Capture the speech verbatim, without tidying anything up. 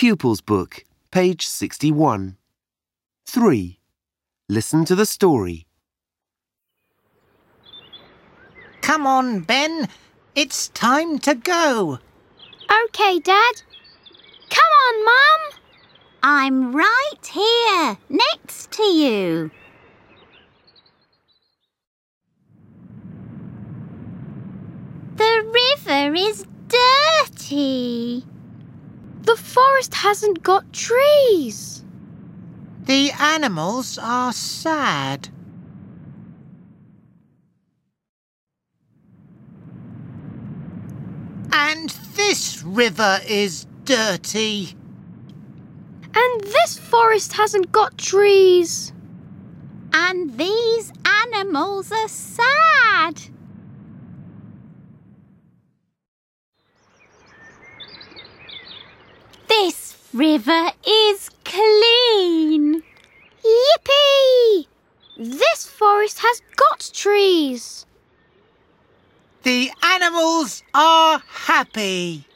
Pupils Book, page sixty-one. three. Listen to the story. Come on, Ben. It's time to go. OK, Dad. Come on, Mum. I'm right here, next to you. The river is dirty. The forest hasn't got trees. The animals are sad. And this river is dirty. And this forest hasn't got trees. And these animals are sad. This river is clean. Yippee! This forest has got trees. The animals are happy.